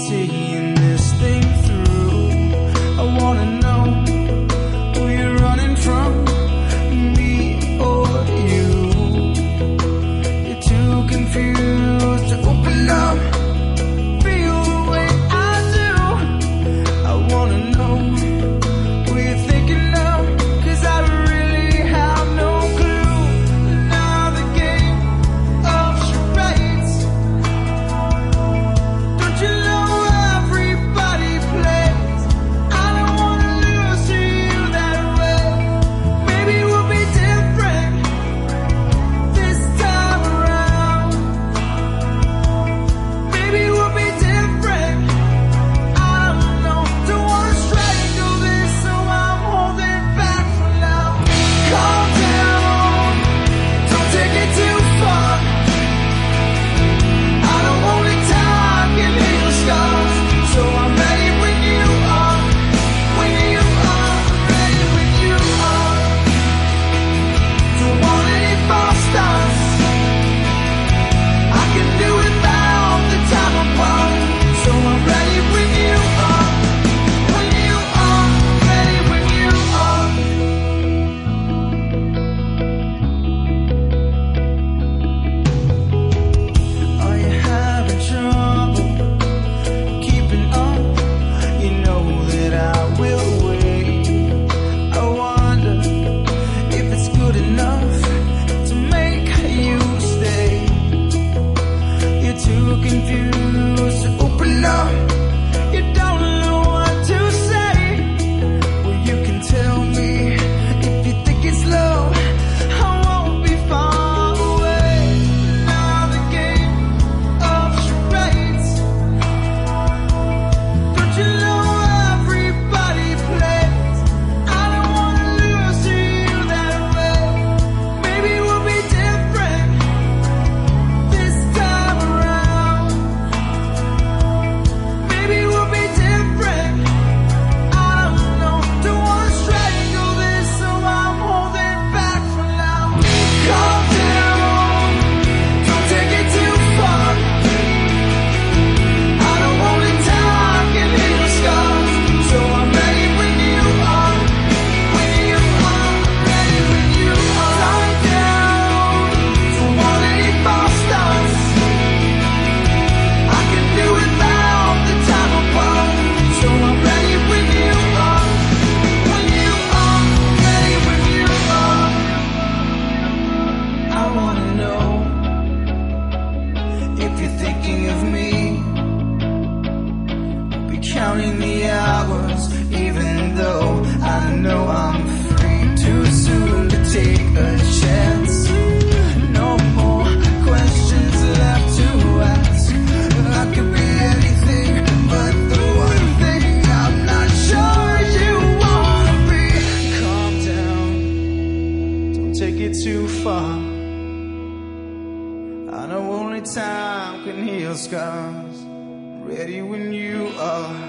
seeing this thing through. I wanna know who you're running from, me or you. You're too confused to open up, feel the way I do. I wanna know who you're thinking of, 'cause I really have no clue. Now the game of charades, don't you know everybody plays? I don't wanna lose to you that way. Maybe we'll be different this time around. Maybe we'll be different, I don't know. Don't wanna strangle this, so I'm holding back for now. Calm down, don't take it too far. I don't want it time can heal scars, so I'm ready when you are, when you are, ready when you are. Don't want any false starts, I can do without the time apart, so I'm ready when you are, when you are, ready when you are. Are you having trouble keeping up? You know that I will wait. I wonder if it's good enough to make you stay. You're too confused to open up, you don't know what to say. Well, you can tell me if you think it's love, I won't be far away. Now the game of charades, don't you know everybody plays? I don't wanna lose to you that way. Maybe we'll be different this time around. Maybe we'll be different, I don't know. Don't wanna strangle this, so I'm holding back for now. Calm down, don't take it too far. I don't want it time can heal scars, so I'm ready when you are, when you are, ready when you are. Calm down, don't want any false starts, I can do without the time apart, so I'm ready when you are, when you are, ready when you are. I wanna know if you're thinking of me. Be counting the hours, even though I know I'm free. Too soon to take a chance. No more questions left to ask. I could be anything, but the one thing I'm not sure you wanna be. Calm down, don't take it too far. I know only time can heal scars. Ready when you are.